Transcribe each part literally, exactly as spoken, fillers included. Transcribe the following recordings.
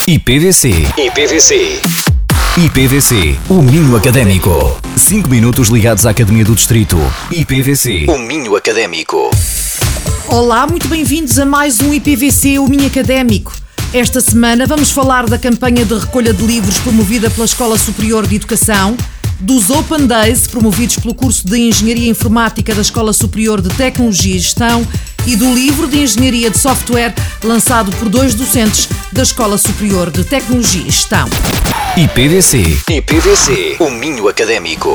I P V C. I P V C. I P V C, o Minho Académico. cinco minutos ligados à Academia do Distrito. I P V C, o Minho Académico. Olá, muito bem-vindos a mais um I P V C, o Minho Académico. Esta semana vamos falar da campanha de recolha de livros promovida pela Escola Superior de Educação, dos Open Days, promovidos pelo curso de Engenharia Informática da Escola Superior de Tecnologia e Gestão, e do livro de Engenharia de Software, lançado por dois docentes da Escola Superior de Tecnologia e Gestão. I P V C. I P V C, o Minho Académico.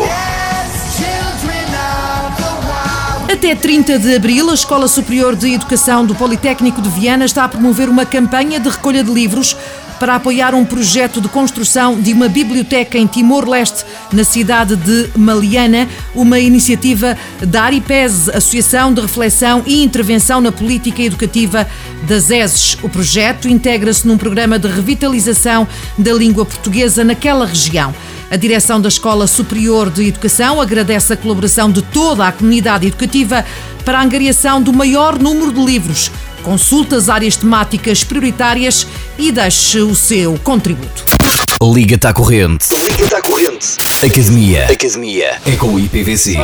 Até trinta de abril, a Escola Superior de Educação do Politécnico de Viana está a promover uma campanha de recolha de livros para apoiar um projeto de construção de uma biblioteca em Timor-Leste, na cidade de Maliana, uma iniciativa da ARIPES, Associação de Reflexão e Intervenção na Política Educativa das E S Es. O projeto integra-se num programa de revitalização da língua portuguesa naquela região. A direção da Escola Superior de Educação agradece a colaboração de toda a comunidade educativa para a angariação do maior número de livros. Consulte as áreas temáticas prioritárias e deixe o seu contributo. Liga-te à corrente. Liga-te à corrente. Academia. Academia. É com o I P V C.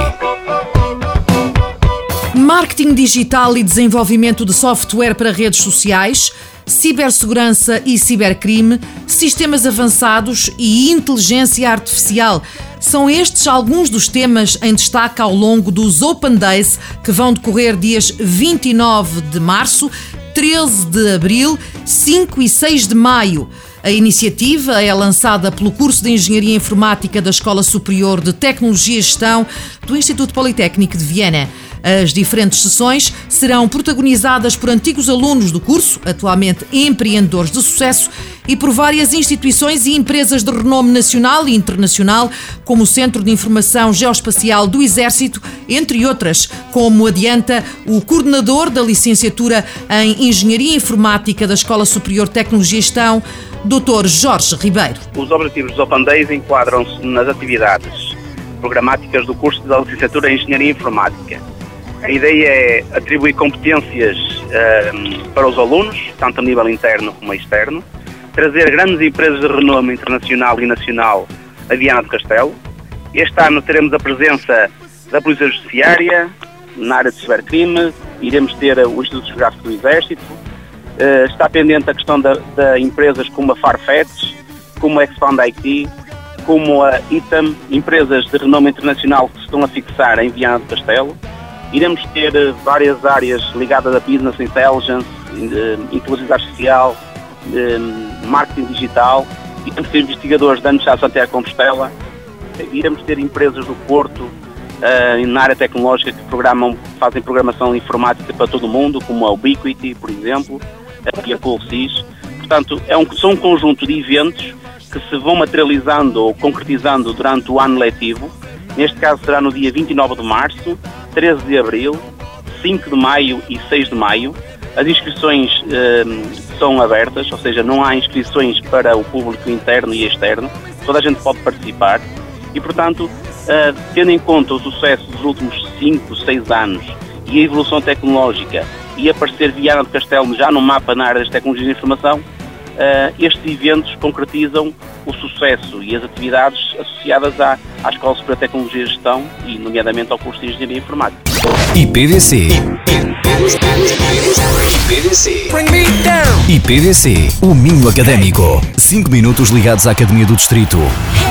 Marketing digital e desenvolvimento de software para redes sociais, cibersegurança e cibercrime, sistemas avançados e inteligência artificial. São estes alguns dos temas em destaque ao longo dos Open Days, que vão decorrer dias vinte e nove de março, treze de abril, cinco e seis de maio. A iniciativa é lançada pelo curso de Engenharia Informática da Escola Superior de Tecnologia e Gestão do Instituto Politécnico de Viana. As diferentes sessões serão protagonizadas por antigos alunos do curso, atualmente empreendedores de sucesso, e por várias instituições e empresas de renome nacional e internacional, como o Centro de Informação Geoespacial do Exército, entre outras, como adianta o coordenador da licenciatura em Engenharia Informática da Escola Superior de Tecnologia e Gestão, doutor Jorge Ribeiro. Os objetivos dos Open Days enquadram-se nas atividades programáticas do curso da licenciatura em Engenharia Informática. A ideia é atribuir competências uh, para os alunos, tanto a nível interno como externo, trazer grandes empresas de renome internacional e nacional a Viana do Castelo. Este ano teremos a presença da Polícia Judiciária na área de cibercrime, iremos ter o Instituto Geográfico do Exército, uh, está pendente a questão de, de empresas como a Farfetch, como a Expand I T, como a Itam, empresas de renome internacional que se estão a fixar em Viana do Castelo. Iremos ter várias áreas ligadas a Business Intelligence, Inteligência Artificial, Marketing Digital. Iremos ter investigadores da Universidade de Santiago de Compostela. Iremos ter empresas do Porto, na área tecnológica, que programam, fazem programação informática para todo o mundo, como a Ubiquiti, por exemplo, e a Pulsys. Portanto, é um, são um conjunto de eventos que se vão materializando ou concretizando durante o ano letivo. Neste caso será no dia vinte e nove de março, treze de abril, cinco de maio e seis de maio. As inscrições eh, são abertas, ou seja, não há inscrições para o público interno e externo. Toda a gente pode participar e, portanto, eh, tendo em conta o sucesso dos últimos cinco, seis anos e a evolução tecnológica e aparecer Viana do Castelo já no mapa na área das tecnologias de informação, Uh, estes eventos concretizam o sucesso e as atividades associadas à, à Escola Superior de Tecnologia e Gestão e, nomeadamente, ao curso de Engenharia Informática. I P V C. I P V C. I P V C, o Minho Académico. cinco minutos ligados à Academia do Distrito.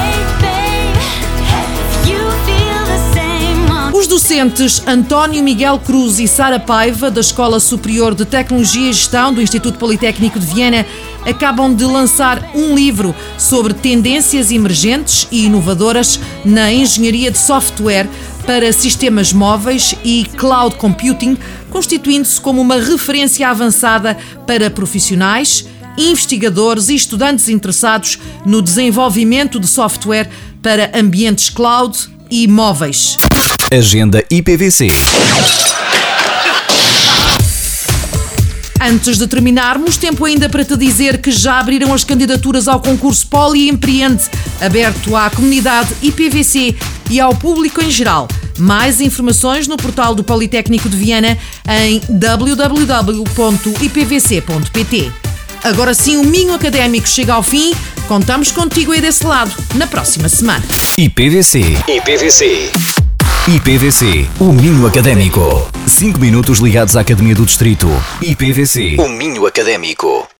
Os docentes António Miguel Cruz e Sara Paiva, da Escola Superior de Tecnologia e Gestão do Instituto Politécnico de Viana, acabam de lançar um livro sobre tendências emergentes e inovadoras na engenharia de software para sistemas móveis e cloud computing, constituindo-se como uma referência avançada para profissionais, investigadores e estudantes interessados no desenvolvimento de software para ambientes cloud e móveis. Agenda I P V C. Antes de terminarmos, tempo ainda para te dizer que já abriram as candidaturas ao concurso Poli Empreende, aberto à comunidade I P V C e ao público em geral. Mais informações no portal do Politécnico de Viana em w w w ponto i p v c ponto p t. Agora sim, o Minho Académico chega ao fim. Contamos contigo aí desse lado, na próxima semana. I P V C. I P V C. I P V C, o Minho Académico. cinco minutos ligados à Academia do Distrito. I P V C, O Minho Académico.